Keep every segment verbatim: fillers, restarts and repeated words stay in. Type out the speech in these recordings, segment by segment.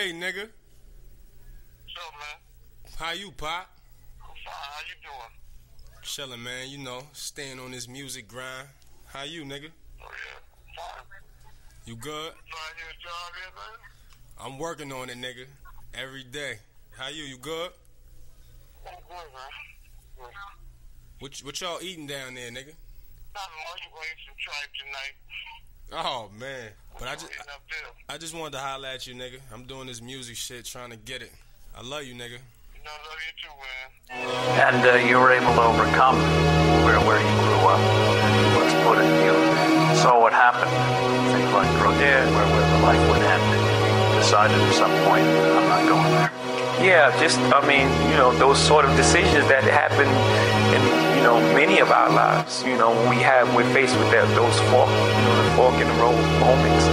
Hey, nigga. What's up, man? How you, Pop? I'm fine. How you doing? Chillin', man. You know, staying on this music grind. How you, nigga? Oh, yeah. Fine. You good? You trying to get a job yet, man? I'm working on it, nigga. Every day. How you? You good? I'm good, man. Good. What, what y'all eating down there, nigga? Nothing much. We're going to eat some tripe tonight. Oh, man. But I just, Eating up there. I just wanted to holler at you, nigga. I'm doing this music shit, trying to get it. I love you, nigga. You know, I love you too, man. And uh, you were able to overcome where where you grew up. You was put in you saw what happened. Things like drug yeah. where, where the life would end. You decided at some point, I'm not going there. Yeah, just, I mean, you know, those sort of decisions that happen in, you know, many of our lives. You know, when we have, we're faced with that, those fork, you know, the fork in the road moments.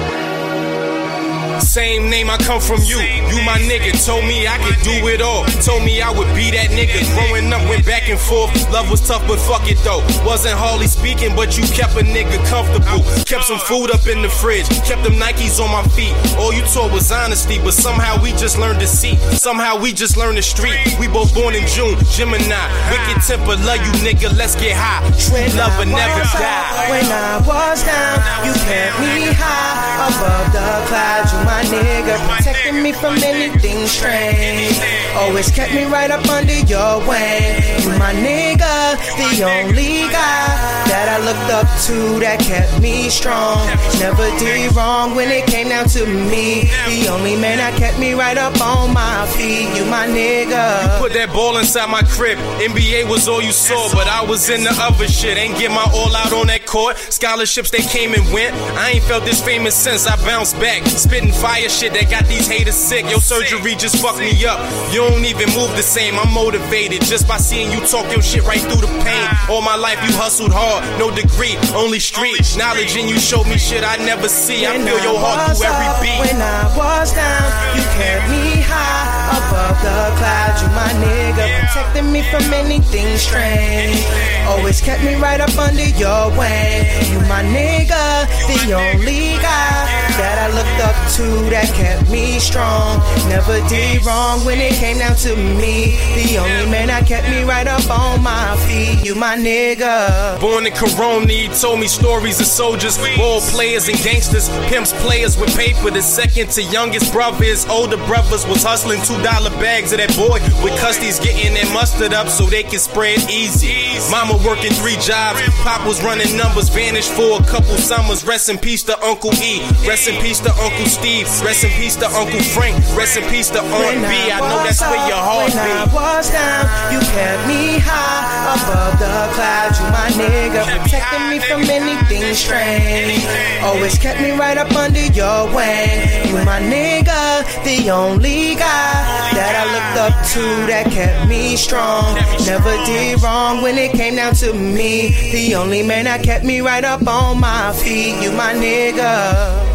Same name, I come from you. You my nigga. Told me I could do it all. Told me I would be that nigga. Growing up, went back and forth. Love was tough, but fuck it though. Wasn't hardly speaking, but you kept a nigga comfortable. Kept some food up in the fridge. Kept them Nikes on my feet. All you taught was honesty, but somehow we just learned to see. Somehow we just learned the street. We both born in June, Gemini. Wicked temper, love you nigga. Let's get high. True love will never die. When I was down, you kept me high above the clouds. You my nigga, protecting me from anything strange. Always kept me right up under your wing. You my nigga, the only guy that I looked up to that kept me strong. Never did wrong when it came down to me. The only man that kept me right up on my feet. You my nigga. You put that ball inside my crib. N B A was all you saw, but I was in the other shit. Ain't get my all out on that court. Scholarships they came and went. I ain't felt this famous since I bounced back. Spitting fire shit that got these haters sick. Your surgery just fucked me up. You don't even move the same. I'm motivated just by seeing you talk your shit right through the pain. All my life you hustled hard, no degree, only street knowledge, and you showed me shit I never see. I feel your heart through every beat. When I was down, you kept me high above the clouds. You my nigga, protecting me from anything strange. Always kept me right up under your wing. You my nigga, the only guy that I looked up to that kept me strong. Never did wrong when it came down to me. The only man that kept me right up on my feet. You my nigga. Born in Corona, he told me stories of soldiers, ball players and gangsters, pimps, players with paper. The second to youngest brother, his older brothers was hustling two dollar bags of that boy with custies getting their mustard up so they can spread easy. Mama working three jobs, Pop was running numbers, vanished for a couple summers. Rest in peace to Uncle E, rest in peace to Uncle Steve, rest in peace to Uncle Frank, rest in peace to Aunt B. I know that's where your heart When I be. was down, you kept me high above the clouds. You my nigga, protecting me from anything strange. Always kept me right up under your wing. You my nigga, the only guy that I looked up to that kept me strong. Never did wrong when it came down to me. The only man that kept me right up on my feet. You my nigga.